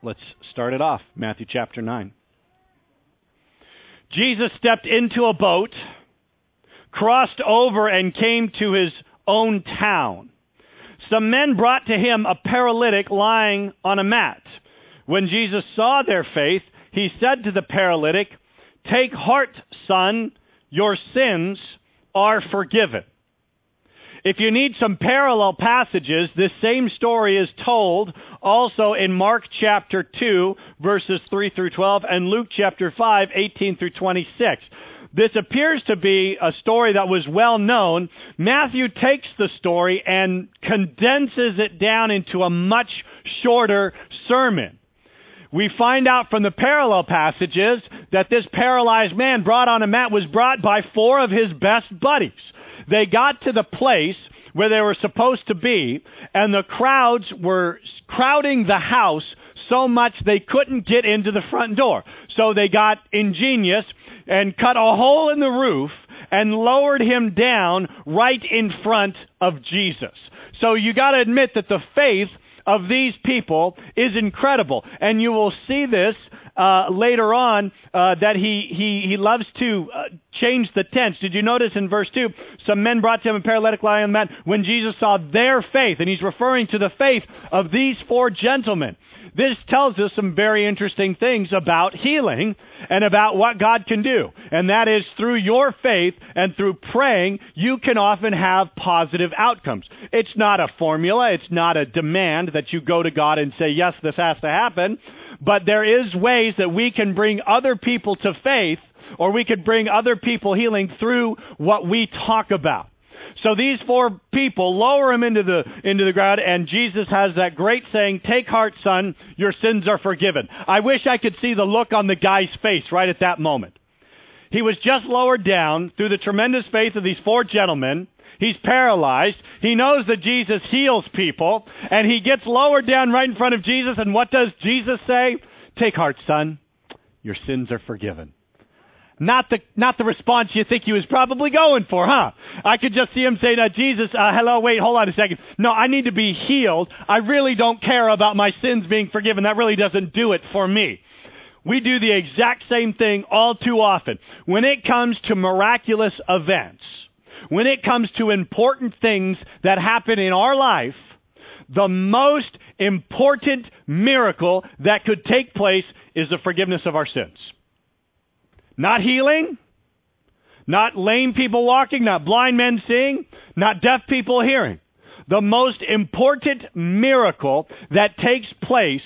Let's start it off. Matthew chapter 9. Jesus stepped into a boat, crossed over, and came to his own town. Some men brought to him a paralytic lying on a mat. When Jesus saw their faith, he said to the paralytic, "Take heart, son, your sins are forgiven." If you need some parallel passages, this same story is told also in Mark chapter 2, verses 3 through 12, and Luke chapter 5, 18 through 26. This appears to be a story that was well known. Matthew takes the story and condenses it down into a much shorter sermon. We find out from the parallel passages that this paralyzed man brought on a mat was brought by 4 of his best buddies. They got to the place where they were supposed to be, and the crowds were crowding the house so much they couldn't get into the front door. So they got ingenious and cut a hole in the roof and lowered him down right in front of Jesus. So you got to admit that the faith of these people is incredible. And you will see this later on, that he loves to change the tense. Did you notice in verse 2, some men brought to him a paralytic lying on the mat when Jesus saw their faith, and he's referring to the faith of these 4 gentlemen. This tells us some very interesting things about healing and about what God can do. And that is through your faith and through praying, you can often have positive outcomes. It's not a formula. It's not a demand that you go to God and say, yes, this has to happen. But there is ways that we can bring other people to faith, or we could bring other people healing through what we talk about. So these 4 people lower him into the ground, and Jesus has that great saying, "Take heart, son, your sins are forgiven." I wish I could see the look on the guy's face right at that moment. He was just lowered down through the tremendous faith of these 4 gentlemen. He's paralyzed. He knows that Jesus heals people, and he gets lowered down right in front of Jesus, and what does Jesus say? "Take heart, son, your sins are forgiven." Not the response you think he was probably going for, huh? I could just see him say to Jesus, hello, wait, hold on a second. No, I need to be healed. I really don't care about my sins being forgiven. That really doesn't do it for me. We do the exact same thing all too often. When it comes to miraculous events, when it comes to important things that happen in our life, the most important miracle that could take place is the forgiveness of our sins. Not healing, not lame people walking, not blind men seeing, not deaf people hearing. The most important miracle that takes place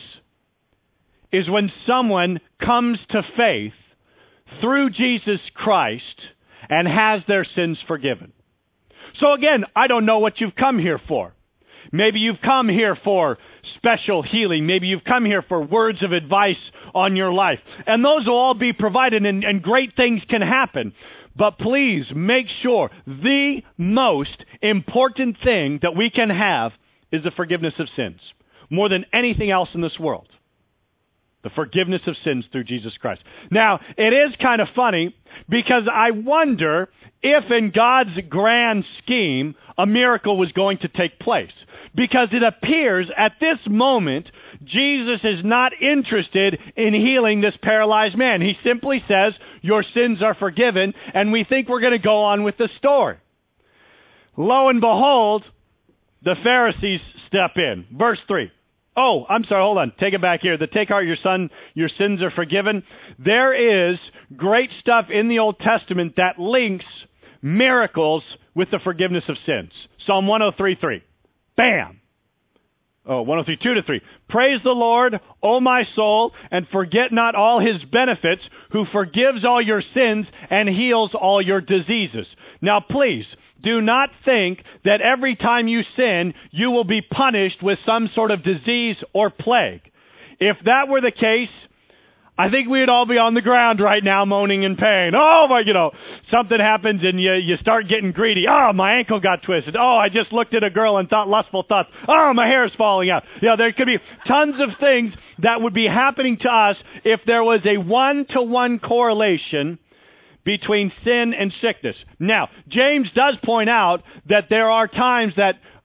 is when someone comes to faith through Jesus Christ and has their sins forgiven. So again, I don't know what you've come here for. Maybe you've come here for special healing. Maybe you've come here for words of advice on your life. And those will all be provided, and great things can happen. But please make sure the most important thing that we can have is the forgiveness of sins. More than anything else in this world. The forgiveness of sins through Jesus Christ. Now, it is kind of funny because I wonder if in God's grand scheme a miracle was going to take place. Because it appears at this moment, Jesus is not interested in healing this paralyzed man. He simply says, your sins are forgiven, and we think we're going to go on with the story. Lo and behold, the Pharisees step in. Verse 3. Oh, I'm sorry, hold on. Take it back here. The take heart, your son, your sins are forgiven. There is great stuff in the Old Testament that links miracles with the forgiveness of sins. Psalm 103:3. Bam! Oh, 103:2-3. Praise the Lord, O my soul, and forget not all his benefits, who forgives all your sins and heals all your diseases. Now, please, do not think that every time you sin, you will be punished with some sort of disease or plague. If that were the case, I think we'd all be on the ground right now moaning in pain. Oh, my, something happens and you start getting greedy. Oh, my ankle got twisted. Oh, I just looked at a girl and thought lustful thoughts. Oh, my hair's falling out. There could be tons of things that would be happening to us if there was a one-to-one correlation between sin and sickness. Now, James does point out that there are times that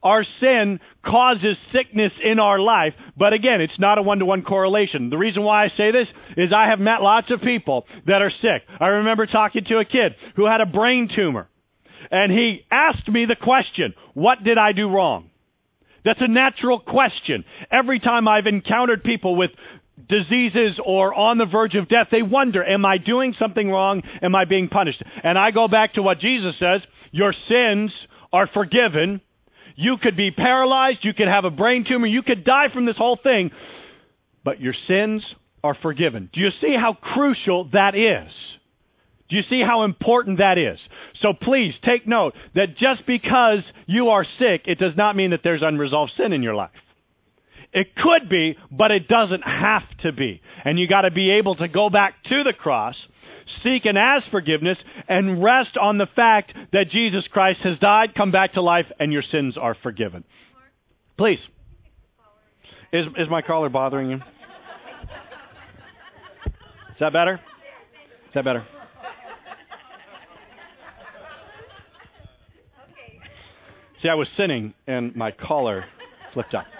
our sin causes sickness in our life. But again, it's not a one-to-one correlation. The reason why I say this is I have met lots of people that are sick. I remember talking to a kid who had a brain tumor. And he asked me the question, what did I do wrong? That's a natural question. Every time I've encountered people with diseases or on the verge of death, they wonder, am I doing something wrong? Am I being punished? And I go back to what Jesus says, your sins are forgiven. You could be paralyzed. You could have a brain tumor. You could die from this whole thing. But your sins are forgiven. Do you see how crucial that is? Do you see how important that is? So please take note that just because you are sick, it does not mean that there's unresolved sin in your life. It could be, but it doesn't have to be. And you got to be able to go back to the cross, seek and ask forgiveness, and rest on the fact that Jesus Christ has died, come back to life, and your sins are forgiven. Please. Is my caller bothering you? Is that better? Is that better? See, I was sinning, and my collar flipped up.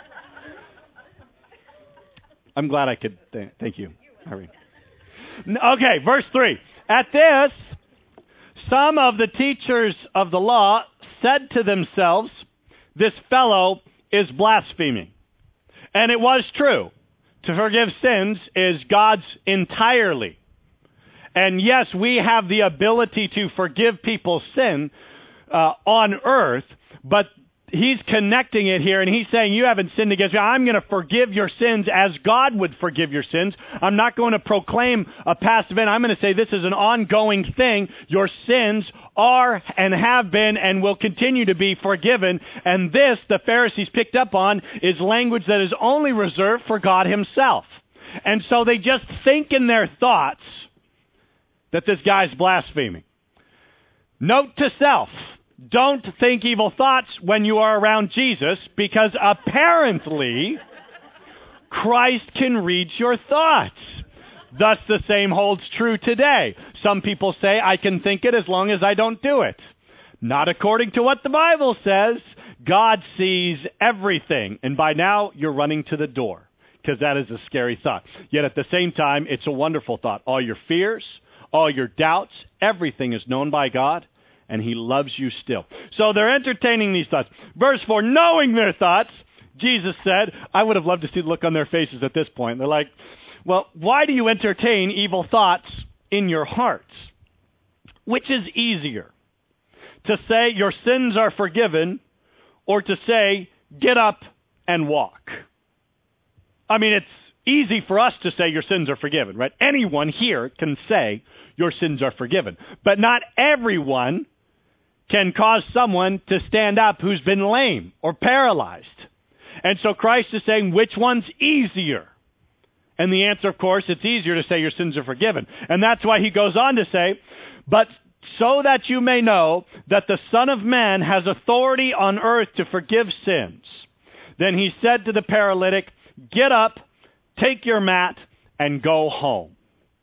I'm glad I could. Thank you, Irene. Okay, verse 3. At this, some of the teachers of the law said to themselves, this fellow is blaspheming. And it was true. To forgive sins is God's entirely. And yes, we have the ability to forgive people's sin on earth, but he's connecting it here, and he's saying, you haven't sinned against me. I'm going to forgive your sins as God would forgive your sins. I'm not going to proclaim a past event. I'm going to say this is an ongoing thing. Your sins are and have been and will continue to be forgiven. And this, the Pharisees picked up on, is language that is only reserved for God himself. And so they just think in their thoughts that this guy's blaspheming. Note to self. Don't think evil thoughts when you are around Jesus, because apparently Christ can read your thoughts. Thus, the same holds true today. Some people say, I can think it as long as I don't do it. Not according to what the Bible says. God sees everything. And by now, you're running to the door, because that is a scary thought. Yet at the same time, it's a wonderful thought. All your fears, all your doubts, everything is known by God. And he loves you still. So they're entertaining these thoughts. Verse 4, knowing their thoughts, Jesus said, I would have loved to see the look on their faces at this point. They're like, well, why do you entertain evil thoughts in your hearts? Which is easier? To say your sins are forgiven, or to say, get up and walk? I mean, it's easy for us to say your sins are forgiven, right? Anyone here can say your sins are forgiven. But not everyone can cause someone to stand up who's been lame or paralyzed. And so Christ is saying, which one's easier? And the answer, of course, it's easier to say your sins are forgiven. And that's why he goes on to say, but so that you may know that the Son of Man has authority on earth to forgive sins. Then he said to the paralytic, get up, take your mat, and go home.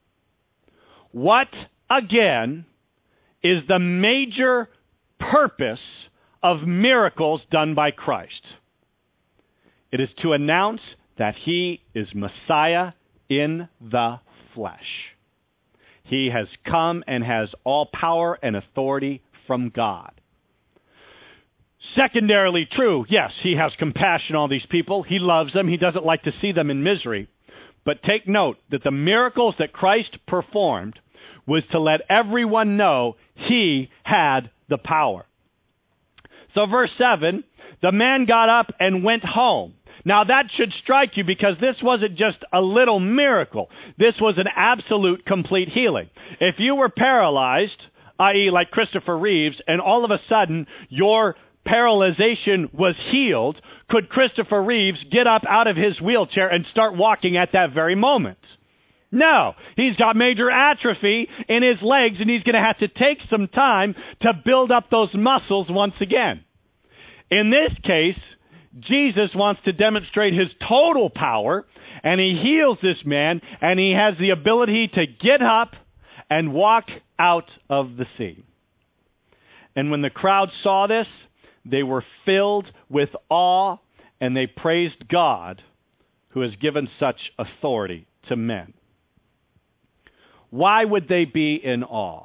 What, again, is the major purpose of miracles done by Christ? It is to announce that he is Messiah in the flesh. He has come and has all power and authority from God. Secondarily true, yes, he has compassion on these people. He loves them. He doesn't like to see them in misery. But take note that the miracles that Christ performed was to let everyone know he had the power. So verse 7, the man got up and went home. Now that should strike you, because this wasn't just a little miracle. This was an absolute complete healing. If you were paralyzed, i.e. like Christopher Reeves, and all of a sudden your paralyzation was healed, could Christopher Reeves get up out of his wheelchair and start walking at that very moment? No. He's got major atrophy in his legs, and he's going to have to take some time to build up those muscles once again. In this case, Jesus wants to demonstrate his total power, and he heals this man, and he has the ability to get up and walk out of the sea. And when the crowd saw this, they were filled with awe, and they praised God who has given such authority to men. Why would they be in awe?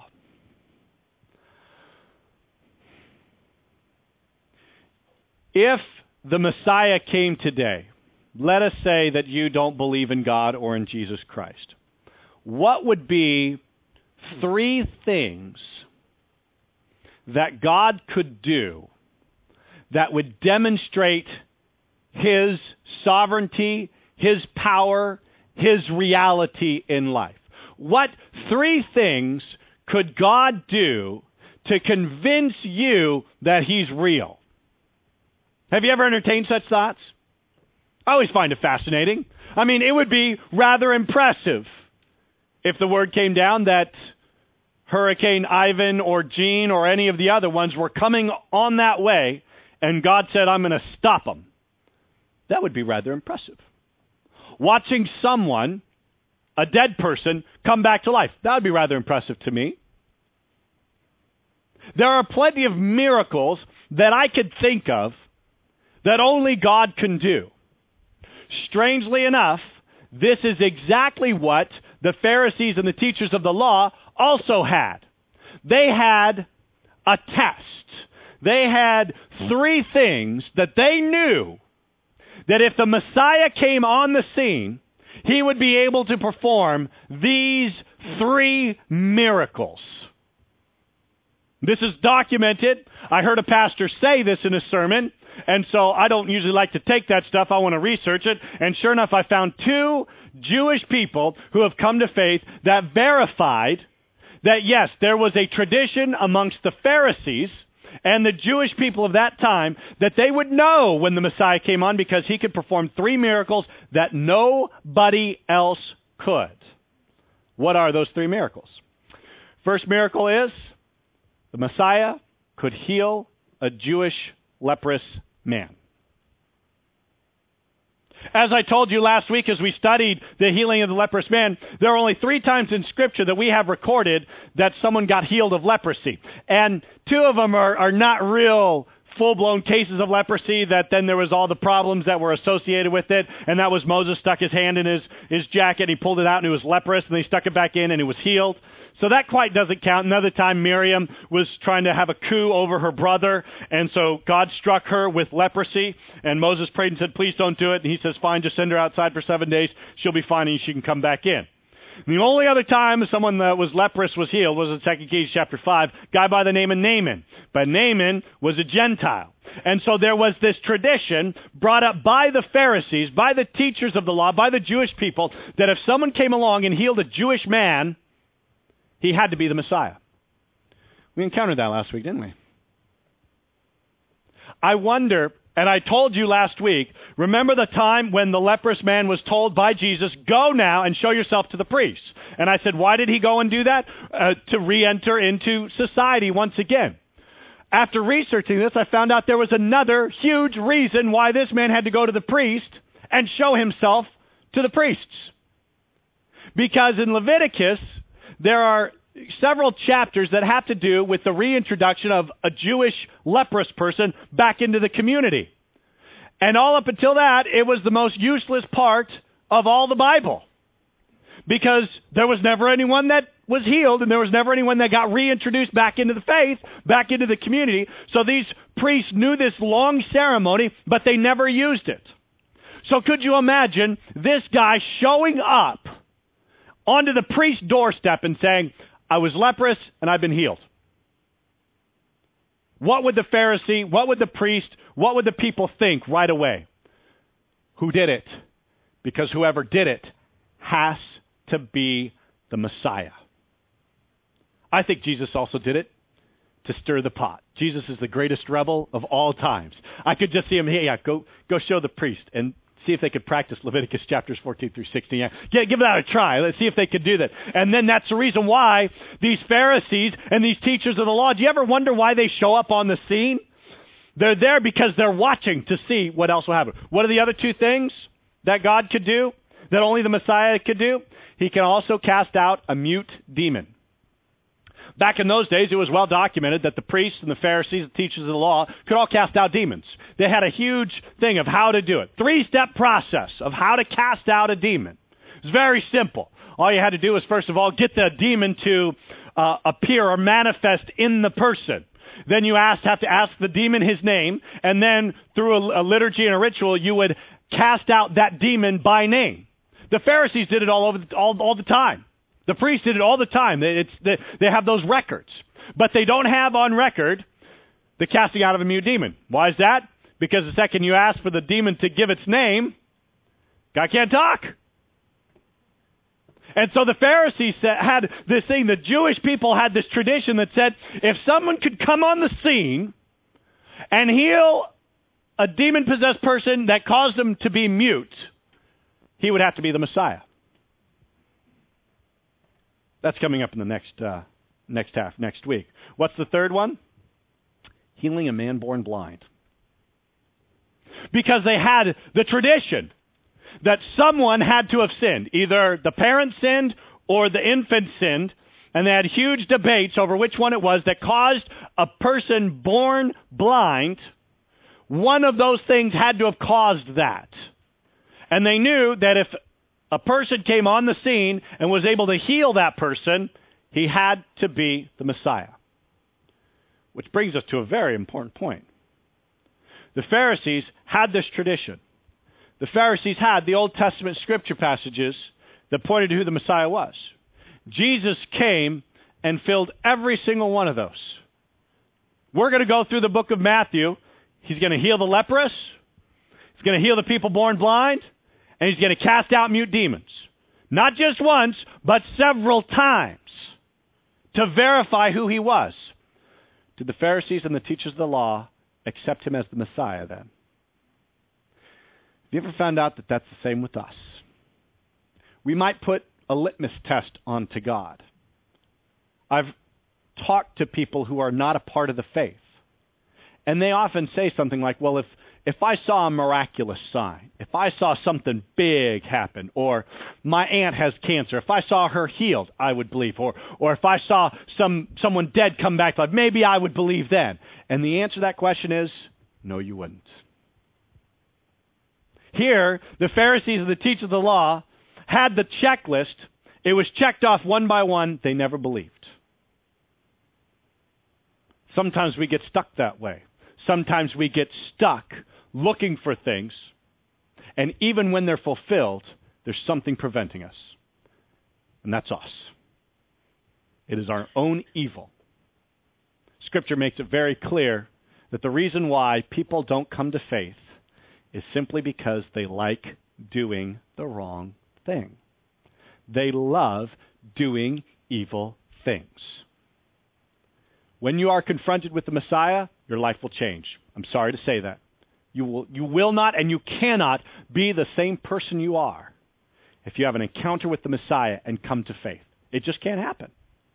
If the Messiah came today, let us say that you don't believe in God or in Jesus Christ. What would be 3 things that God could do that would demonstrate His sovereignty, His power, His reality in life? What 3 things could God do to convince you that He's real? Have you ever entertained such thoughts? I always find it fascinating. I mean, it would be rather impressive if the word came down that Hurricane Ivan or Gene or any of the other ones were coming on that way, and God said, I'm going to stop them. That would be rather impressive. Watching someone, a dead person, come back to life, that would be rather impressive to me. There are plenty of miracles that I could think of that only God can do. Strangely enough, this is exactly what the Pharisees and the teachers of the law also had. They had a test. They had 3 things that they knew that if the Messiah came on the scene, He would be able to perform these 3 miracles. This is documented. I heard a pastor say this in a sermon, and so I don't usually like to take that stuff. I want to research it. And sure enough, I found 2 Jewish people who have come to faith that verified that, yes, there was a tradition amongst the Pharisees and the Jewish people of that time that they would know when the Messiah came on because He could perform 3 miracles that nobody else could. What are those 3 miracles? First miracle is the Messiah could heal a Jewish leprous man. As I told you last week as we studied the healing of the leprous man, there are only 3 times in Scripture that we have recorded that someone got healed of leprosy. And 2 of them are not real full-blown cases of leprosy that then there was all the problems that were associated with it. And that was Moses stuck his hand in his jacket, he pulled it out and it was leprous, and they stuck it back in and it was healed. So that quite doesn't count. Another time Miriam was trying to have a coup over her brother, and so God struck her with leprosy, and Moses prayed and said, please don't do it. And He says, fine, just send her outside for 7 days. She'll be fine and she can come back in. And the only other time someone that was leprous was healed was in 2 Kings chapter 5, a guy by the name of Naaman. But Naaman was a Gentile. And so there was this tradition brought up by the Pharisees, by the teachers of the law, by the Jewish people, that if someone came along and healed a Jewish man, he had to be the Messiah. We encountered that last week, didn't we? I wonder, and I told you last week, remember the time when the leprous man was told by Jesus, go now and show yourself to the priests. And I said, why did he go and do that? To re-enter into society once again. After researching this, I found out there was another huge reason why this man had to go to the priest and show himself to the priests. Because in Leviticus, there are several chapters that have to do with the reintroduction of a Jewish leprous person back into the community. And all up until that, it was the most useless part of all the Bible. Because there was never anyone that was healed, and there was never anyone that got reintroduced back into the faith, back into the community. So these priests knew this long ceremony, but they never used it. So could you imagine this guy showing up onto the priest's doorstep and saying, I was leprous and I've been healed? What would the Pharisee, what would the priest, what would the people think right away? Who did it? Because whoever did it has to be the Messiah. I think Jesus also did it to stir the pot. Jesus is the greatest rebel of all times. I could just see him, hey, go show the priest and see if they could practice Leviticus chapters 14 through 16. Yeah, give that a try. Let's see if they could do that. And then that's the reason why these Pharisees and these teachers of the law, do you ever wonder why they show up on the scene? They're there because they're watching to see what else will happen. What are the other 2 things that God could do, that only the Messiah could do? He can also cast out a mute demon. Back in those days, it was well documented that the priests and the Pharisees, the teachers of the law, could all cast out demons. They had a huge thing of how to do it. 3-step process of how to cast out a demon. It's very simple. All you had to do was, first of all, get the demon to appear or manifest in the person. Then you have to ask the demon his name, and then through a liturgy and a ritual, you would cast out that demon by name. The Pharisees did it all the time. The priests did it all the time. They have those records. But they don't have on record the casting out of a mute demon. Why is that? Because the second you ask for the demon to give its name, God can't talk. And so the Pharisees had this thing, the Jewish people had this tradition that said, if someone could come on the scene and heal a demon-possessed person that caused them to be mute, he would have to be the Messiah. That's coming up in the next week. What's the third one? Healing a man born blind. Because they had the tradition that someone had to have sinned. Either the parents sinned or the infant sinned, and they had huge debates over which one it was that caused a person born blind. One of those things had to have caused that. And they knew that if a person came on the scene and was able to heal that person, he had to be the Messiah. Which brings us to a very important point. The Pharisees had this tradition. The Pharisees had the Old Testament scripture passages that pointed to who the Messiah was. Jesus came and filled every single one of those. We're going to go through the book of Matthew. He's going to heal the leprous. He's going to heal the people born blind. And he's going to cast out mute demons. Not just once, but several times to verify who he was. Did the Pharisees and the teachers of the law accept him as the Messiah then? Have you ever found out that that's the same with us? We might put a litmus test onto God. I've talked to people who are not a part of the faith, and they often say something like, well, if I saw a miraculous sign, if I saw something big happen, or my aunt has cancer, if I saw her healed, I would believe, or if I saw someone dead come back to life, maybe I would believe then. And the answer to that question is, no, you wouldn't. Here, the Pharisees and the teachers of the law had the checklist. It was checked off one by one. They never believed. Sometimes we get stuck that way. Sometimes we get stuck looking for things, and even when they're fulfilled, there's something preventing us. And that's us. It is our own evil. Scripture makes it very clear that the reason why people don't come to faith is simply because they like doing the wrong thing. They love doing evil things. When you are confronted with the Messiah, your life will change. I'm sorry to say that. You will not and you cannot be the same person you are if you have an encounter with the Messiah and come to faith. It just can't happen.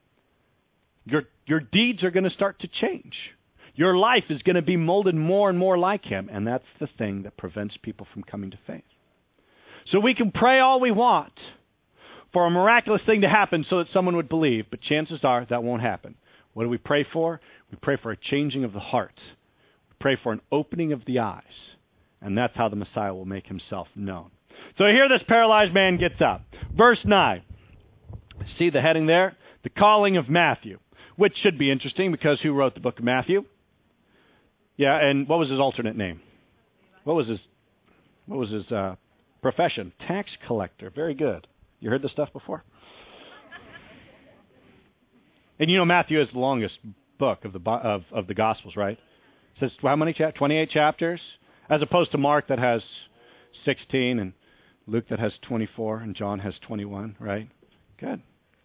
Your deeds are going to start to change. Your life is going to be molded more and more like him, and that's the thing that prevents people from coming to faith. So we can pray all we want for a miraculous thing to happen so that someone would believe, but chances are that won't happen. What do we pray for? We pray for a changing of the heart. We pray for an opening of the eyes, and that's how the Messiah will make himself known. So here this paralyzed man gets up. Verse 9. See the heading there? The calling of Matthew, which should be interesting because who wrote the book of Matthew? Yeah, and what was his alternate name? What was his profession? Tax collector. Very good. You heard this stuff before? And you know Matthew is the longest book of the Gospels, right? It says how many 28 chapters, as opposed to Mark that has 16 and Luke that has 24 and John has 21, right? Good.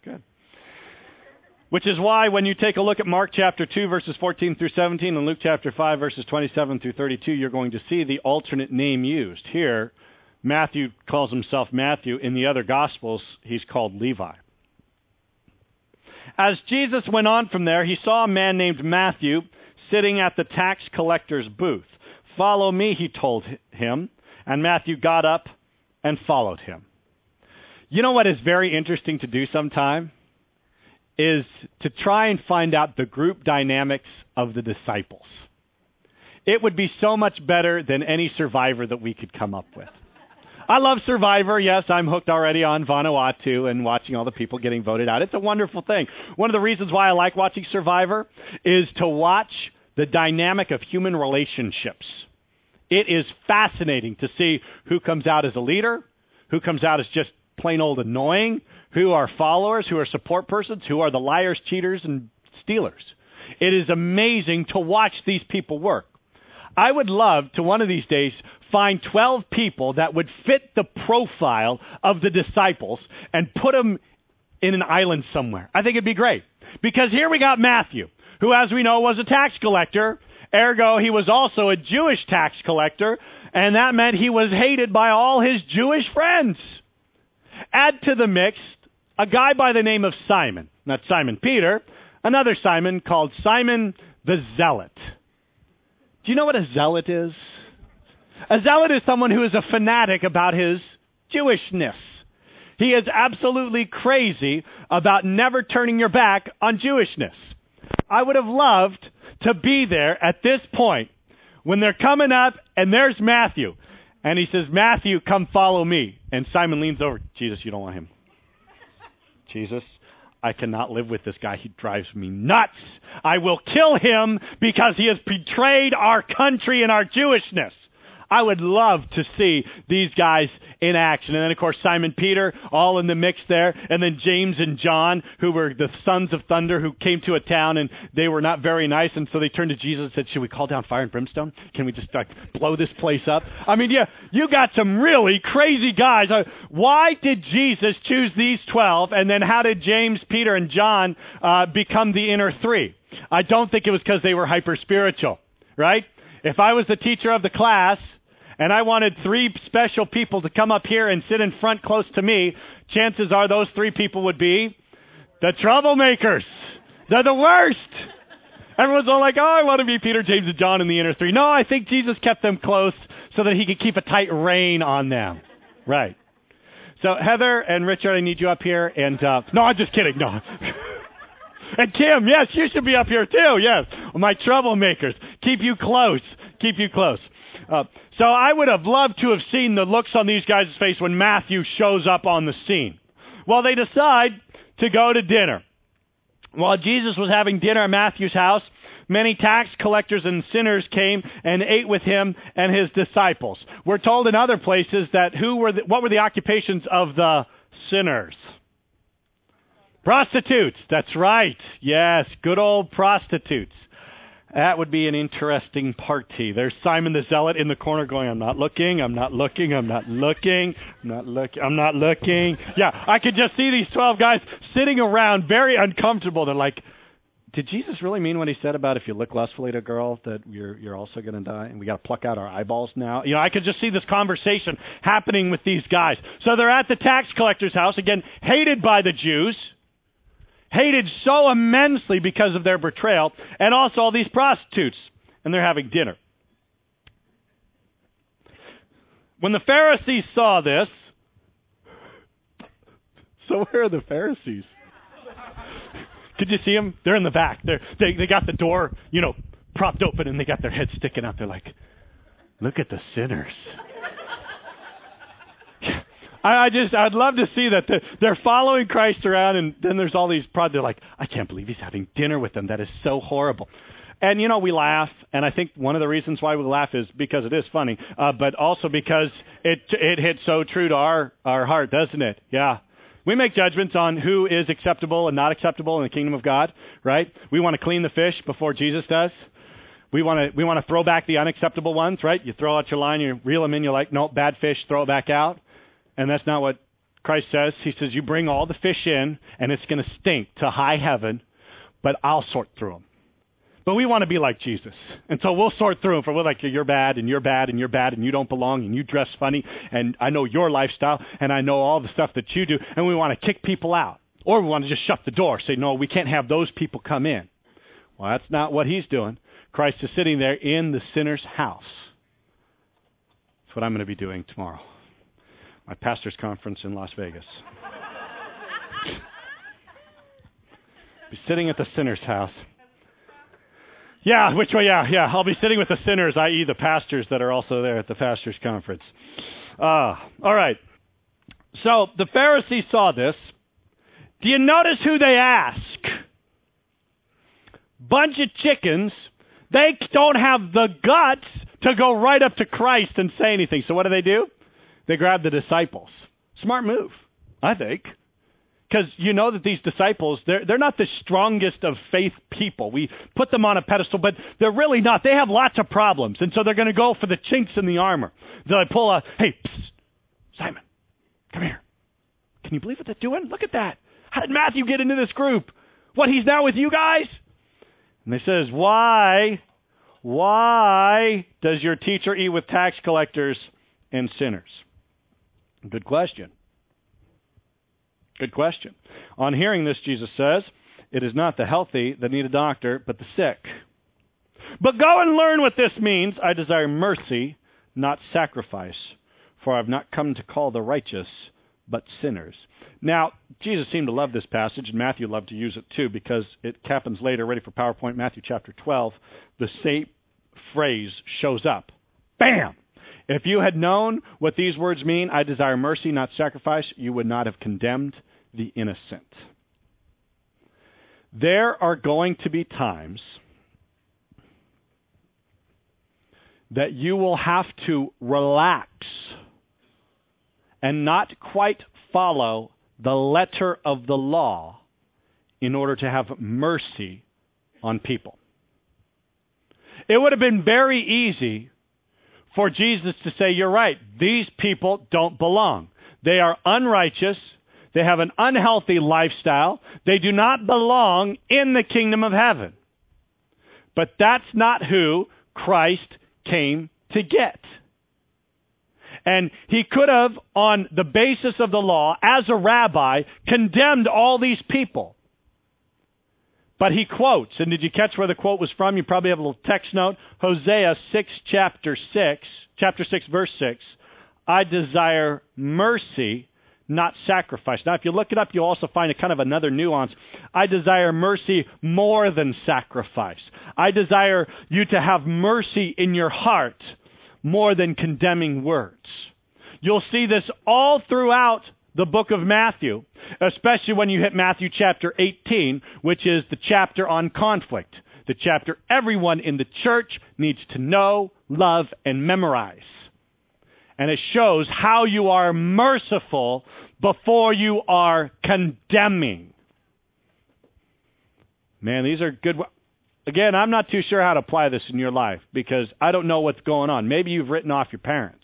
Which is why when you take a look at Mark chapter 2, verses 14 through 17, and Luke chapter 5, verses 27 through 32, you're going to see the alternate name used. Here, Matthew calls himself Matthew. In the other Gospels, he's called Levi. As Jesus went on from there, he saw a man named Matthew sitting at the tax collector's booth. "Follow me," he told him, and Matthew got up and followed him. You know what is very interesting to do sometime? is to try and find out the group dynamics of the disciples. It would be so much better than any Survivor that we could come up with. I love Survivor. Yes, I'm hooked already on Vanuatu and watching all the people getting voted out. It's a wonderful thing. One of the reasons why I like watching Survivor is to watch the dynamic of human relationships. It is fascinating to see who comes out as a leader, who comes out as just plain old annoying, who are followers, who are support persons, who are the liars, cheaters, and stealers. It is amazing to watch these people work. I would love to one of these days find 12 people that would fit the profile of the disciples and put them in an island somewhere. I think it'd be great. Because here we got Matthew, who, as we know, was a tax collector. Ergo, he was also a Jewish tax collector, and that meant he was hated by all his Jewish friends. Add to the mix a guy by the name of Simon, not Simon Peter, another Simon called Simon the Zealot. Do you know what a zealot is? A zealot is someone who is a fanatic about his Jewishness. He is absolutely crazy about never turning your back on Jewishness. I would have loved to be there at this point when they're coming up and there's Matthew. And he says, Matthew, come follow me. And Simon leans over. Jesus, you don't want him. Jesus, I cannot live with this guy. He drives me nuts. I will kill him because he has betrayed our country and our Jewishness. I would love to see these guys in action. And then, of course, Simon Peter, all in the mix there. And then James and John, who were the sons of thunder, who came to a town and they were not very nice. And so they turned to Jesus and said, should we call down fire and brimstone? Can we just blow this place up? I mean, yeah, you got some really crazy guys. Why did Jesus choose these 12? And then how did James, Peter, and John become the inner three? I don't think it was because they were hyper-spiritual, right? If I was the teacher of the class and I wanted 3 special people to come up here and sit in front close to me, chances are those 3 people would be the troublemakers. They're the worst. Everyone's all like, oh, I want to be Peter, James, and John in the inner 3. No, I think Jesus kept them close so that he could keep a tight rein on them. Right. So, Heather and Richard, I need you up here. And no, I'm just kidding. No. And Kim, yes, you should be up here too. Yes. My troublemakers. Keep you close. Keep you close. So I would have loved to have seen the looks on these guys' face when Matthew shows up on the scene. Well, they decide to go to dinner. While Jesus was having dinner at Matthew's house, many tax collectors and sinners came and ate with him and his disciples. We're told in other places that what were the occupations of the sinners? Prostitutes. That's right. Yes, good old prostitutes. That would be an interesting party. There's Simon the Zealot in the corner going, I'm not looking, I'm not looking, I'm not looking, I'm not looking, I'm not looking. Yeah, I could just see these 12 guys sitting around very uncomfortable. They're like, did Jesus really mean what he said about if you look lustfully at a girl that you're also going to die? And we got to pluck out our eyeballs now? You know, I could just see this conversation happening with these guys. So they're at the tax collector's house, again, hated by the Jews. Hated so immensely because of their betrayal, and also all these prostitutes, and they're having dinner. When the Pharisees saw this, so where are the Pharisees? Could you see them? They're in the back. They got the door, propped open, and they got their heads sticking out. They're like, look at the sinners. I'd love to see that they're following Christ around, and then there's all these they're like, I can't believe he's having dinner with them. That is so horrible. And, we laugh, and I think one of the reasons why we laugh is because it is funny, but also because it hits so true to our heart, doesn't it? Yeah. We make judgments on who is acceptable and not acceptable in the kingdom of God, right? We want to clean the fish before Jesus does. We want to throw back the unacceptable ones, right? You throw out your line, you reel them in, you're like, nope, bad fish, throw it back out. And that's not what Christ says. He says, you bring all the fish in, and it's going to stink to high heaven, but I'll sort through them. But we want to be like Jesus. And so we'll sort through them. For we're like, you're bad, and you're bad, and you're bad, and you don't belong, and you dress funny, and I know your lifestyle, and I know all the stuff that you do, and we want to kick people out. Or we want to just shut the door, say, no, we can't have those people come in. Well, that's not what he's doing. Christ is sitting there in the sinner's house. That's what I'm going to be doing tomorrow. My pastor's conference in Las Vegas. Be sitting at the sinner's house. Yeah, which way? Yeah. I'll be sitting with the sinners, i.e. the pastors that are also there at the pastors' conference. All right. So the Pharisees saw this. Do you notice who they ask? Bunch of chickens. They don't have the guts to go right up to Christ and say anything. So what do? They grab the disciples. Smart move, I think. Because you know that these disciples, they're not the strongest of faith people. We put them on a pedestal, but they're really not. They have lots of problems, and so they're going to go for the chinks in the armor. They'll pull a, hey, psst, Simon, come here. Can you believe what they're doing? Look at that. How did Matthew get into this group? What, he's now with you guys? And they says, why does your teacher eat with tax collectors and sinners? Good question. Good question. On hearing this, Jesus says, it is not the healthy that need a doctor, but the sick. But go and learn what this means. I desire mercy, not sacrifice, for I have not come to call the righteous, but sinners. Now, Jesus seemed to love this passage, and Matthew loved to use it too, because it happens later, ready for PowerPoint, Matthew chapter 12, the same phrase shows up. Bam! If you had known what these words mean, I desire mercy, not sacrifice, you would not have condemned the innocent. There are going to be times that you will have to relax and not quite follow the letter of the law in order to have mercy on people. It would have been very easy for Jesus to say, you're right, these people don't belong. They are unrighteous. They have an unhealthy lifestyle. They do not belong in the kingdom of heaven. But that's not who Christ came to get. And he could have, on the basis of the law, as a rabbi, condemned all these people. But he quotes, and did you catch where the quote was from? You probably have a little text note. Hosea chapter 6, verse 6. I desire mercy, not sacrifice. Now, if you look it up, you'll also find a kind of another nuance. I desire mercy more than sacrifice. I desire you to have mercy in your heart more than condemning words. You'll see this all throughout the book of Matthew, especially when you hit Matthew chapter 18, which is the chapter on conflict, the chapter everyone in the church needs to know, love, and memorize. And it shows how you are merciful before you are condemning. Man, these are good. Again, I'm not too sure how to apply this in your life because I don't know what's going on. Maybe you've written off your parents.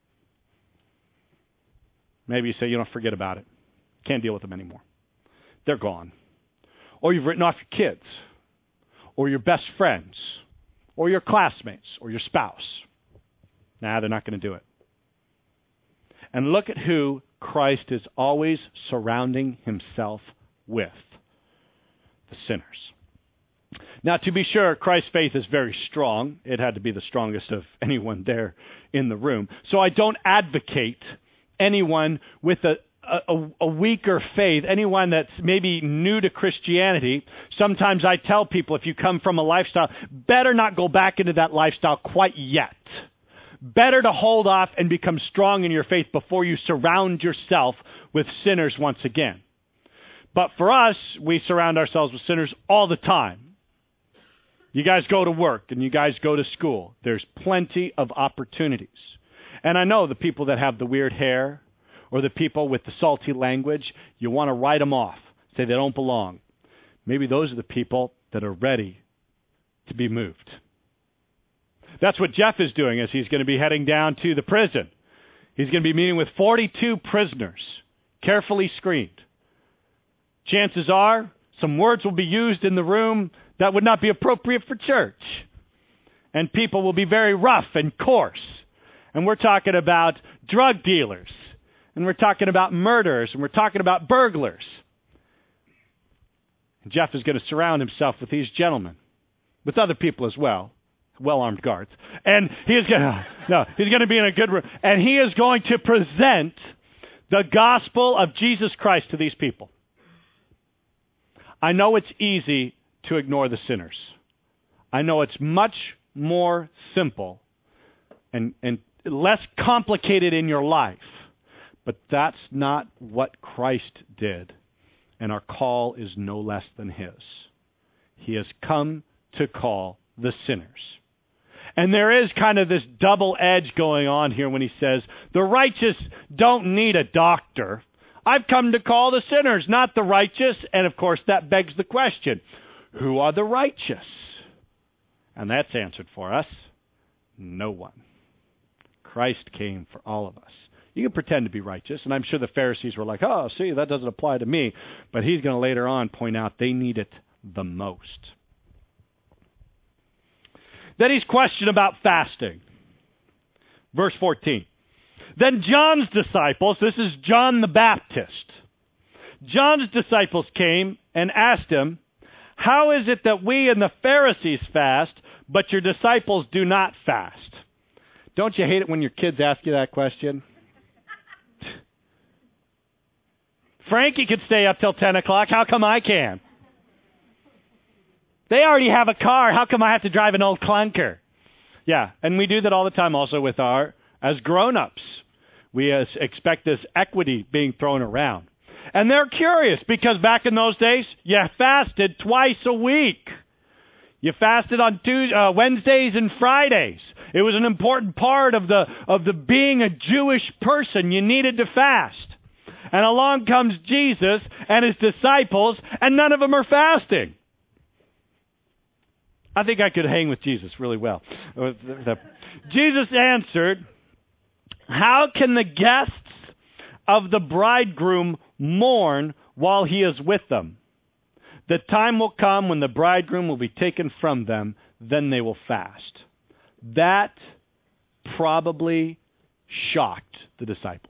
Maybe you say, you don't forget about it. Can't deal with them anymore. They're gone. Or you've written off your kids, or your best friends, or your classmates, or your spouse. Nah, they're not going to do it. And look at who Christ is always surrounding himself with. The sinners. Now, to be sure, Christ's faith is very strong. It had to be the strongest of anyone there in the room. So I don't advocate anyone with a weaker faith, anyone that's maybe new to Christianity. Sometimes I tell people, if you come from a lifestyle, better not go back into that lifestyle quite yet. Better to hold off and become strong in your faith before you surround yourself with sinners once again. But for us, we surround ourselves with sinners all the time. You guys go to work and you guys go to school. There's plenty of opportunities. And I know the people that have the weird hair or the people with the salty language, you want to write them off, say they don't belong. Maybe those are the people that are ready to be moved. That's what Jeff is doing as he's going to be heading down to the prison. He's going to be meeting with 42 prisoners, carefully screened. Chances are some words will be used in the room that would not be appropriate for church. And people will be very rough and coarse. And we're talking about drug dealers. And we're talking about murderers. And we're talking about burglars. And Jeff is going to surround himself with these gentlemen. With other people as well. Well-armed guards. And he's going to be in a good room. And he is going to present the gospel of Jesus Christ to these people. I know it's easy to ignore the sinners. I know it's much more simple and less complicated in your life. But that's not what Christ did. And our call is no less than His. He has come to call the sinners. And there is kind of this double edge going on here when He says, the righteous don't need a doctor. I've come to call the sinners, not the righteous. And of course, that begs the question, who are the righteous? And that's answered for us. No one. Christ came for all of us. You can pretend to be righteous, and I'm sure the Pharisees were like, oh, see, that doesn't apply to me. But He's going to later on point out they need it the most. Then He's questioned about fasting. Verse 14. Then John's disciples, this is John the Baptist. John's disciples came and asked Him, how is it that we and the Pharisees fast, but your disciples do not fast? Don't you hate it when your kids ask you that question? Frankie could stay up till 10 o'clock. How come I can? They already have a car. How come I have to drive an old clunker? Yeah, and we do that all the time also with as grown-ups. We expect this equity being thrown around. And they're curious because back in those days, you fasted twice a week. You fasted on Wednesdays and Fridays. It was an important part of the being a Jewish person. You needed to fast. And along comes Jesus and His disciples, and none of them are fasting. I think I could hang with Jesus really well. Jesus answered, how can the guests of the bridegroom mourn while he is with them? The time will come when the bridegroom will be taken from them, then they will fast. That probably shocked the disciples.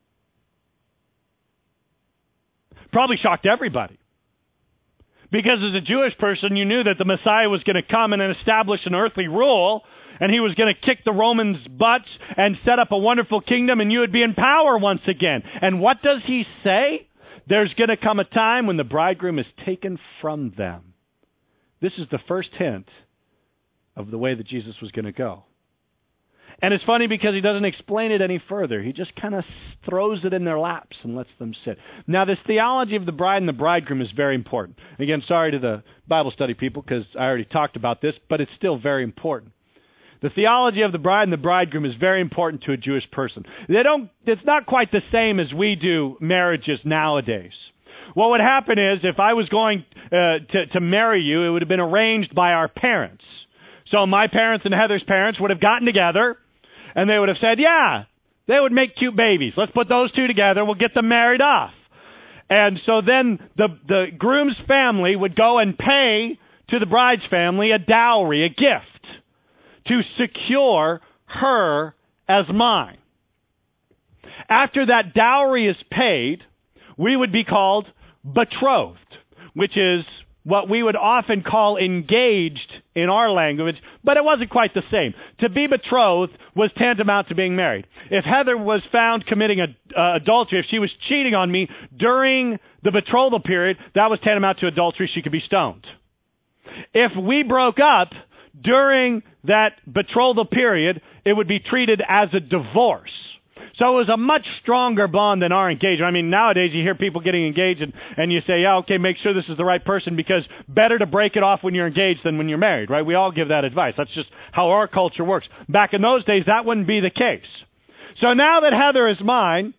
Probably shocked everybody. Because as a Jewish person, you knew that the Messiah was going to come and establish an earthly rule, and He was going to kick the Romans' butts and set up a wonderful kingdom, and you would be in power once again. And what does He say? There's going to come a time when the bridegroom is taken from them. This is the first hint of the way that Jesus was going to go. And it's funny because He doesn't explain it any further. He just kind of throws it in their laps and lets them sit. Now, this theology of the bride and the bridegroom is very important. Again, sorry to the Bible study people because I already talked about this, but it's still very important. The theology of the bride and the bridegroom is very important to a Jewish person. It's not quite the same as we do marriages nowadays. What would happen is if I was going to marry you, it would have been arranged by our parents. So my parents and Heather's parents would have gotten together, and they would have said, yeah, they would make cute babies. Let's put those two together. We'll get them married off. And so then the groom's family would go and pay to the bride's family a dowry, a gift, to secure her as mine. After that dowry is paid, we would be called betrothed, which is what we would often call engaged in our language, but it wasn't quite the same. To be betrothed was tantamount to being married. If Heather was found committing adultery, if she was cheating on me during the betrothal period, that was tantamount to adultery. She could be stoned. If we broke up during that betrothal period, it would be treated as a divorce. So it was a much stronger bond than our engagement. I mean, nowadays you hear people getting engaged and you say, yeah, okay, make sure this is the right person because better to break it off when you're engaged than when you're married, right? We all give that advice. That's just how our culture works. Back in those days, that wouldn't be the case. So now that Heather is mine,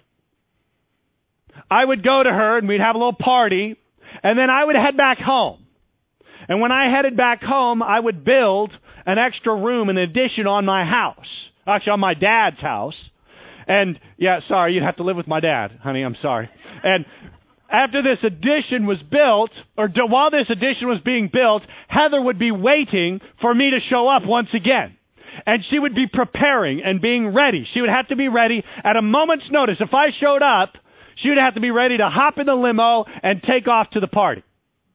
I would go to her and we'd have a little party, and then I would head back home. And when I headed back home, I would build an extra room, an addition on my house. Actually, on my dad's house. And, yeah, sorry, you'd have to live with my dad, honey, I'm sorry. And after this addition was built, or while this addition was being built, Heather would be waiting for me to show up once again. And she would be preparing and being ready. She would have to be ready at a moment's notice. If I showed up, she would have to be ready to hop in the limo and take off to the party.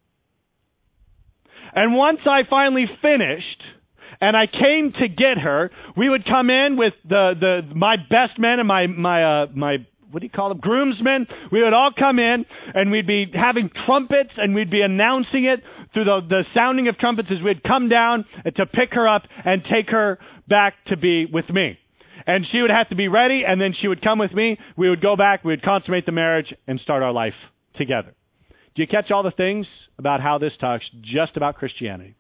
And once I finally finished, and I came to get her, we would come in with my best men and my what do you call them? Groomsmen. We would all come in, and we'd be having trumpets, and we'd be announcing it through the sounding of trumpets as we'd come down to pick her up and take her back to be with me. And she would have to be ready, and then she would come with me. We would go back, we would consummate the marriage, and start our life together. Do you catch all the things about how this talks just about Christianity?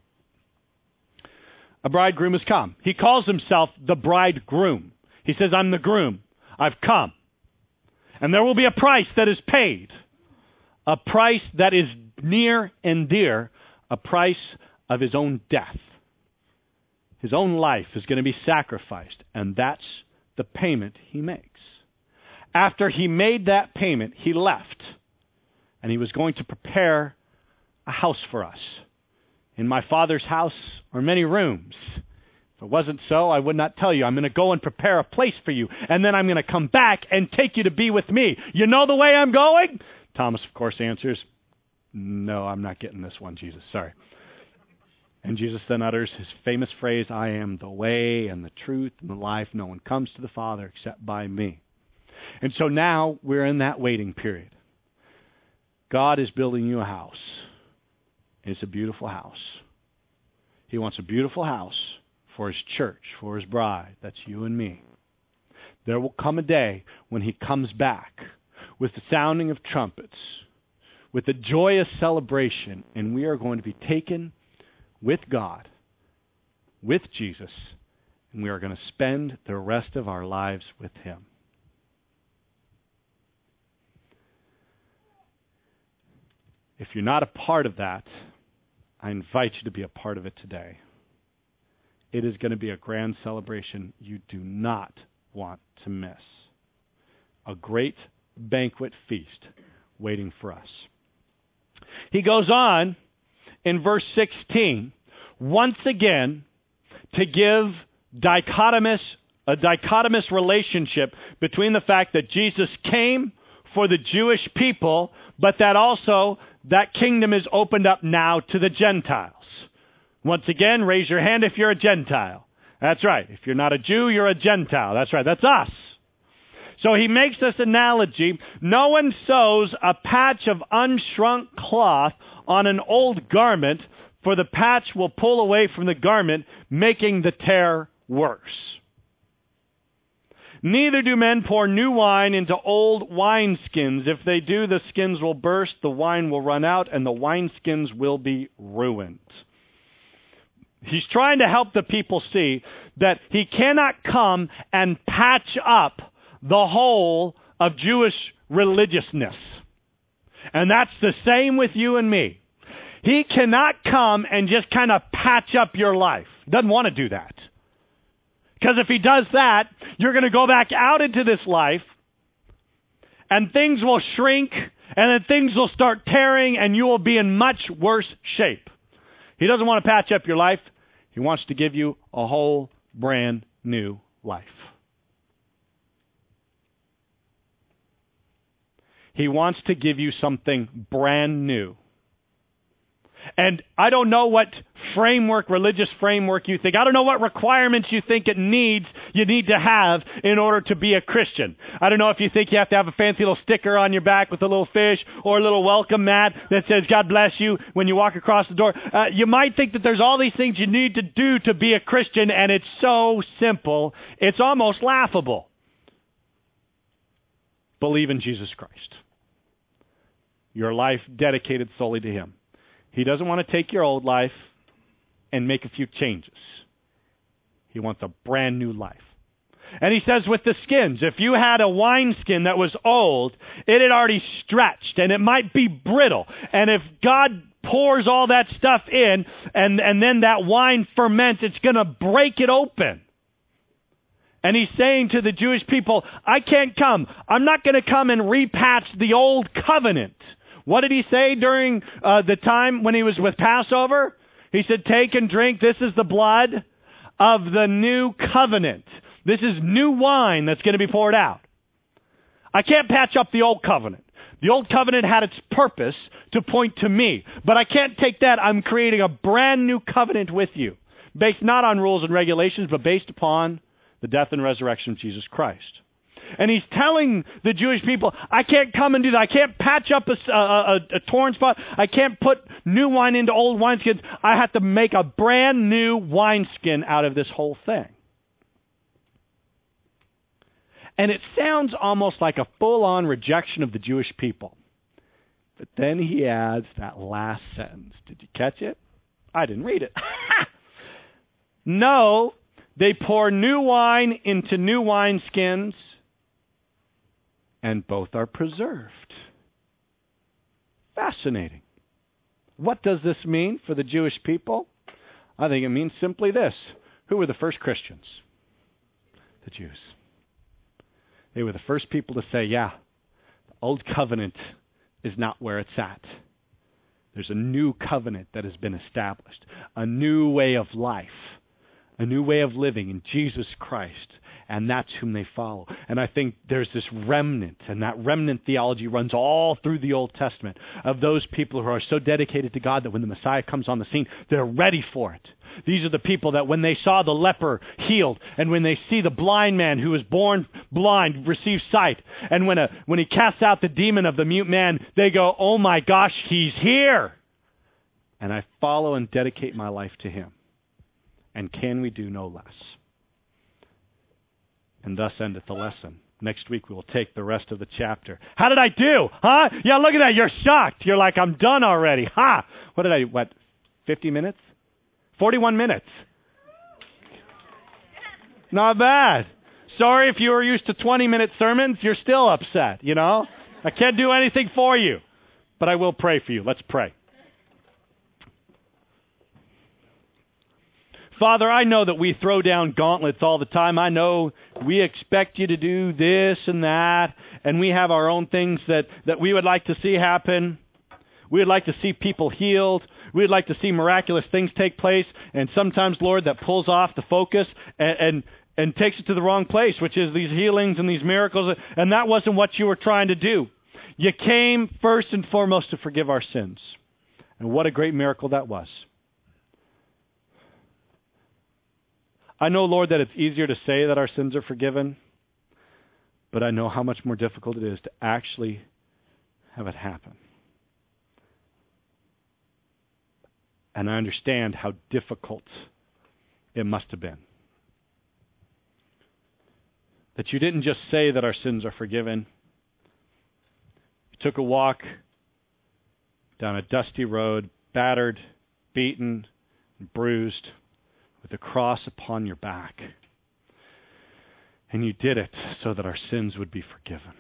A bridegroom has come. He calls himself the bridegroom. He says, I'm the groom. I've come. And there will be a price that is paid. A price that is near and dear. A price of his own death. His own life is going to be sacrificed. And that's the payment he makes. After he made that payment, he left. And he was going to prepare a house for us. In my Father's house are many rooms. If it wasn't so, I would not tell you. I'm going to go and prepare a place for you. And then I'm going to come back and take you to be with me. You know the way I'm going? Thomas, of course, answers, no, I'm not getting this one, Jesus. Sorry. And Jesus then utters his famous phrase, I am the way and the truth and the life. No one comes to the Father except by me. And so now we're in that waiting period. God is building you a house. It's a beautiful house. He wants a beautiful house for his church, for his bride. That's you and me. There will come a day when he comes back with the sounding of trumpets, with a joyous celebration, and we are going to be taken with God, with Jesus, and we are going to spend the rest of our lives with him. If you're not a part of that, I invite you to be a part of it today. It is going to be a grand celebration you do not want to miss. A great banquet feast waiting for us. He goes on in verse 16, once again, to give a dichotomous relationship between the fact that Jesus came for the Jewish people, but that also that kingdom is opened up now to the Gentiles. Once again, raise your hand if you're a Gentile. That's right. If you're not a Jew, you're a Gentile. That's right. That's us. So he makes this analogy. No one sews a patch of unshrunk cloth on an old garment, for the patch will pull away from the garment, making the tear worse. Neither do men pour new wine into old wineskins. If they do, the skins will burst, the wine will run out, and the wineskins will be ruined. He's trying to help the people see that he cannot come and patch up the whole of Jewish religiousness. And that's the same with you and me. He cannot come and just kind of patch up your life. He doesn't want to do that. Because if he does that, you're going to go back out into this life, and things will shrink, and then things will start tearing, and you will be in much worse shape. He doesn't want to patch up your life. He wants to give you a whole brand new life. He wants to give you something brand new. And I don't know what religious framework you think. I don't know what requirements you think you need to have in order to be a Christian. I don't know if you think you have to have a fancy little sticker on your back with a little fish or a little welcome mat that says, God bless you, when you walk across the door. You might think that there's all these things you need to do to be a Christian, and it's so simple, it's almost laughable. Believe in Jesus Christ. Your life dedicated solely to him. He doesn't want to take your old life and make a few changes. He wants a brand new life. And he says with the skins, if you had a wineskin that was old, it had already stretched and it might be brittle. And if God pours all that stuff in and then that wine ferments, it's going to break it open. And he's saying to the Jewish people, I can't come. I'm not going to come and repatch the old covenant. What did he say during the time when he was with Passover? He said, take and drink. This is the blood of the new covenant. This is new wine that's going to be poured out. I can't patch up the old covenant. The old covenant had its purpose to point to me. But I can't take that. I'm creating a brand new covenant with you, based not on rules and regulations, but based upon the death and resurrection of Jesus Christ. And he's telling the Jewish people, I can't come and do that. I can't patch up a torn spot. I can't put new wine into old wineskins. I have to make a brand new wineskin out of this whole thing. And it sounds almost like a full-on rejection of the Jewish people. But then he adds that last sentence. Did you catch it? I didn't read it. No, they pour new wine into new wineskins, and both are preserved. Fascinating. What does this mean for the Jewish people? I think it means simply this. Who were the first Christians? The Jews. They were the first people to say, yeah, the old covenant is not where it's at. There's a new covenant that has been established, a new way of life, a new way of living in Jesus Christ, and that's whom they follow. And I think there's this remnant, and that remnant theology runs all through the Old Testament of those people who are so dedicated to God that when the Messiah comes on the scene, they're ready for it. These are the people that when they saw the leper healed, and when they see the blind man who was born blind receive sight, and when he casts out the demon of the mute man, they go, oh my gosh, he's here! And I follow and dedicate my life to him. And can we do no less? And thus endeth the lesson. Next week we will take the rest of the chapter. How did I do? Huh? Yeah, look at that. You're shocked. You're like, I'm done already. Ha! What, 50 minutes? 41 minutes. Not bad. Sorry if you were used to 20-minute sermons. You're still upset, you know? I can't do anything for you. But I will pray for you. Let's pray. Father, I know that we throw down gauntlets all the time. I know we expect you to do this and that, and we have our own things that we would like to see happen. We would like to see people healed. We would like to see miraculous things take place, and sometimes, Lord, that pulls off the focus and takes it to the wrong place, which is these healings and these miracles, and that wasn't what you were trying to do. You came first and foremost to forgive our sins, and what a great miracle that was. I know, Lord, that it's easier to say that our sins are forgiven, but I know how much more difficult it is to actually have it happen. And I understand how difficult it must have been. That you didn't just say that our sins are forgiven. You took a walk down a dusty road, battered, beaten, and bruised, with a cross upon your back. And you did it so that our sins would be forgiven.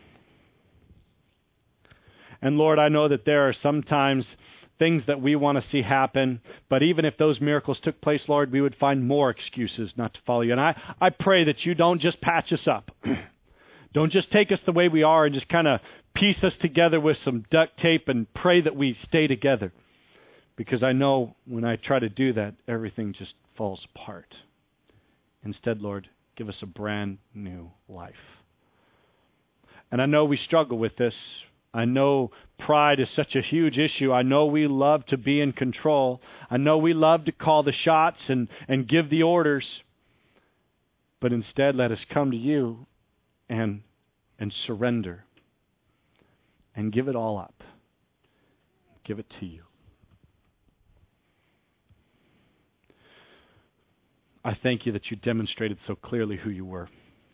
And Lord, I know that there are sometimes things that we want to see happen, but even if those miracles took place, Lord, we would find more excuses not to follow you. And I pray that you don't just patch us up. Don't just take us the way we are and just kind of piece us together with some duct tape and pray that we stay together. Because I know when I try to do that, everything just falls apart. Instead, Lord, give us a brand new life. And I know we struggle with this. I know pride is such a huge issue. I know we love to be in control. I know we love to call the shots and give the orders. But instead, let us come to you and surrender and give it all up. Give it to you. I thank you that you demonstrated so clearly who you were.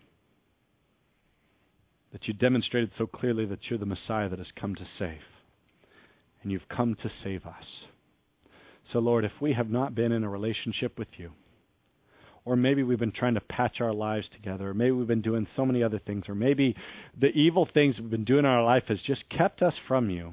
That you demonstrated so clearly that you're the Messiah that has come to save. And you've come to save us. So, Lord, if we have not been in a relationship with you, or maybe we've been trying to patch our lives together, or maybe we've been doing so many other things, or maybe the evil things we've been doing in our life has just kept us from you,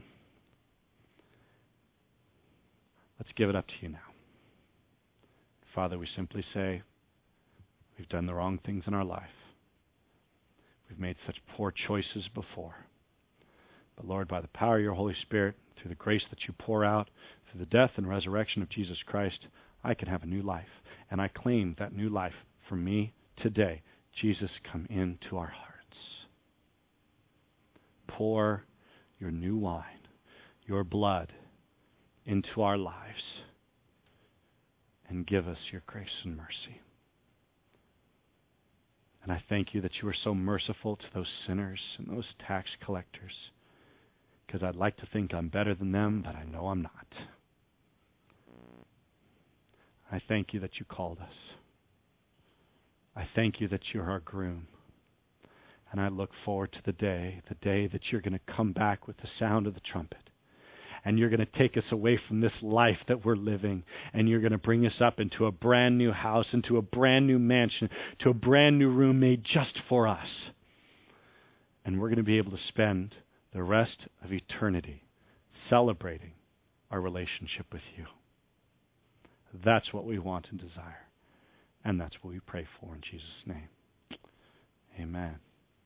let's give it up to you now. Father, we simply say, we've done the wrong things in our life. We've made such poor choices before. But Lord, by the power of your Holy Spirit, through the grace that you pour out, through the death and resurrection of Jesus Christ, I can have a new life. And I claim that new life for me today. Jesus, come into our hearts. Pour your new wine, your blood, into our lives. And give us your grace and mercy. And I thank you that you are so merciful to those sinners and those tax collectors, because I'd like to think I'm better than them, but I know I'm not. I thank you that you called us. I thank you that you're our groom. And I look forward to the day that you're going to come back with the sound of the trumpet. And you're going to take us away from this life that we're living. And you're going to bring us up into a brand new house, into a brand new mansion, to a brand new room made just for us. And we're going to be able to spend the rest of eternity celebrating our relationship with you. That's what we want and desire. And that's what we pray for in Jesus' name. Amen.